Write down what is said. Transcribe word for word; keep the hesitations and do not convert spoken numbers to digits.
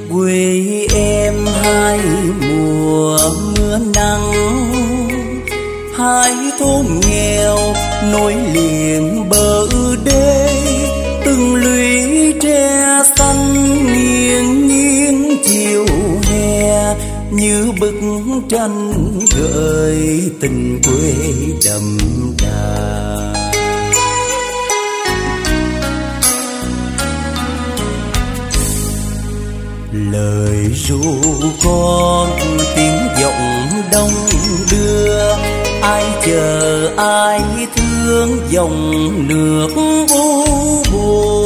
Quê em hai mùa mưa nắng, hai thôn nghèo nối liền bờ đê, từng lũy tre xanh nghiêng nghiêng chiều hè, như bức tranh gợi tình quê đậm đà. Lời ru con tiếng giọng đông đưa, ai chờ ai thương dòng nước u buồn.